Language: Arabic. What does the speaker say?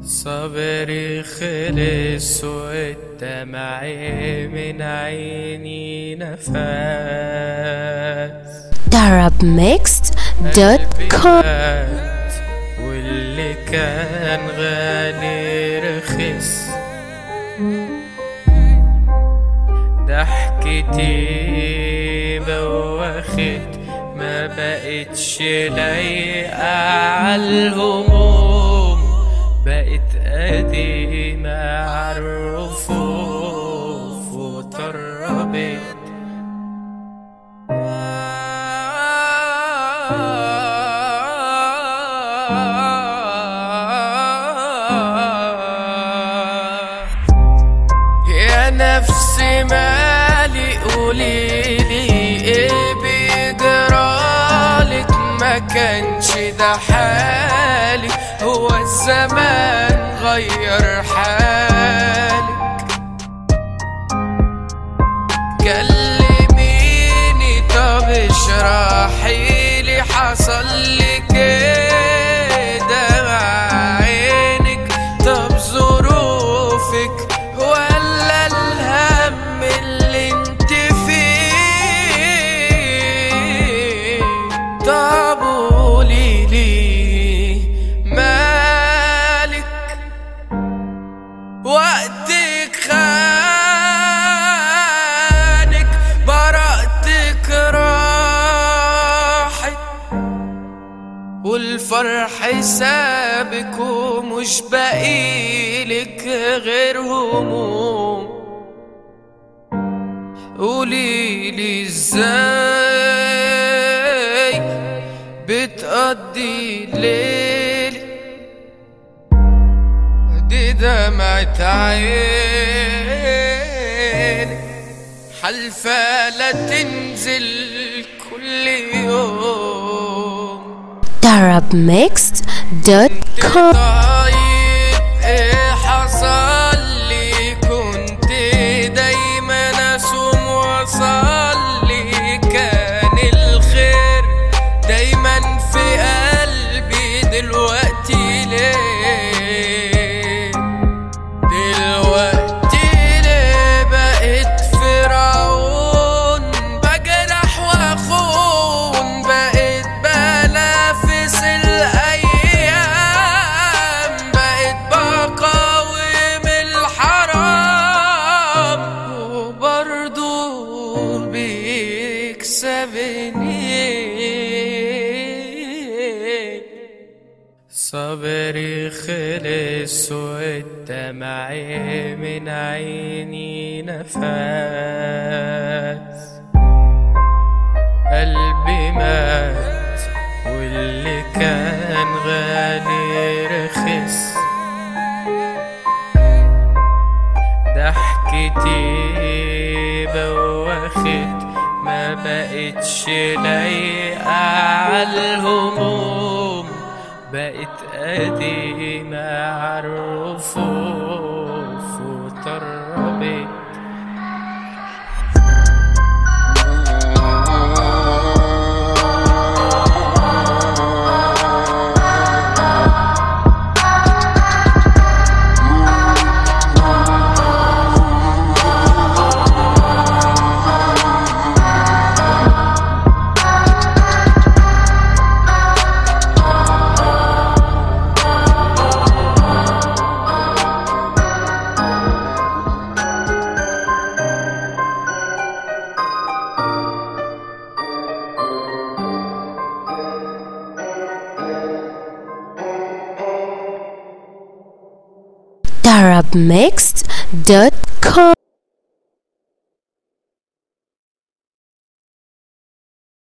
صبري خلص والدمع من عيني نفس. Arabmixed.com واللي كان غالي رخص. ضحكتي بوخت ما بقتش لايقة عالهموم، بقت قديمة عالرفوف وطربت. يا نفسي مالي قوليلي ايه بيجرالك، ما كانش ده حالي، هو الزمان غير حالك. كلميني طب اشرحيلي حصلي كده مع عينك، طب ظروفك ولا الهم اللي انت فيه؟ طب قوليلي مالك وقتك خانك، براءتك راحت والفرح سابك ومش باقيلك غير هموم. قوليلي ازاي بتقضي ليلي، دي دمعة عيني حلفة لا تنزل كل يوم. Arabmixed.com طيب ايه حصل لي؟ كنت دايما اسوم وصلي، كان الخير دايما في قلبي، دلوقتي ليه؟ دلوقتي ليه بقيت فرعون، بجرح واخون، بقيت بنافس الايام، بقيت بقاوم الحرام وبرضو بيكسبني. صبري خلص والدمع من عيني نفس. قلبي مات واللي كان غالي رخص. ضحكتي بوخت ما بقتش لايقة عالهموم، بقت قديمة عالرفوف وطربت. Arabmixed.com